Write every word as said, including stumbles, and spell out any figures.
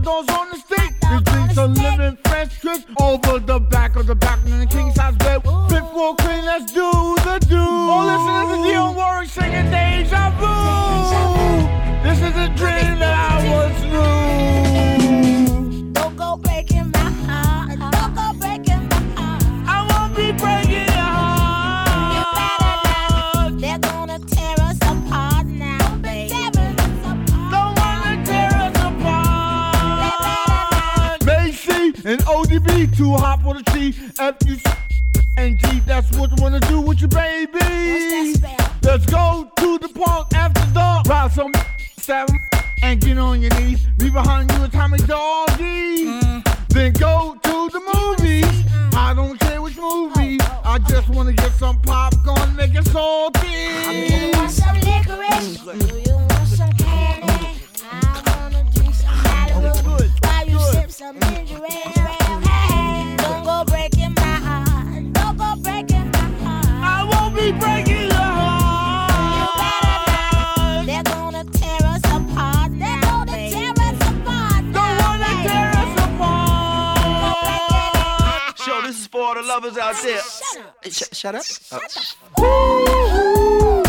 doors on the stick. This drinks are living fresh trips over the back of the back in the king size bed. Fit for queen, let's do the do. Oh, listen to the Dion Warwick singing Deja Vu. This is a dream that I once knew. Don't go breaking my heart. Don't go breaking my heart. I won't be breaking your heart. You better not. They're gonna tear us apart now, baby. Don't wanna tear us apart. Macy and O D B, too hot for the T. F U C and G, that's what you wanna do with your baby. What's that spell? Let's go to the park after dark. Ride some seven and get on your knees. Leave behind you a Tommy doggy. Mm. Then go to the movies. Mm. I don't care which movie. Oh, oh, I just wanna get some popcorn, make it salty. Do you want some licorice? Do you want some candy? I wanna drink some Malibu while you sip some ginger ale. Hey, don't go breaking my heart. Don't go breaking my heart. I won't be breaking your heart. You better not. They're gonna tear us apart. They're gonna tear us apart. Don't wanna tear us apart. Show, this is for all the lovers out there. Shut up. Hey, sh- shut up. Shut Oh. up.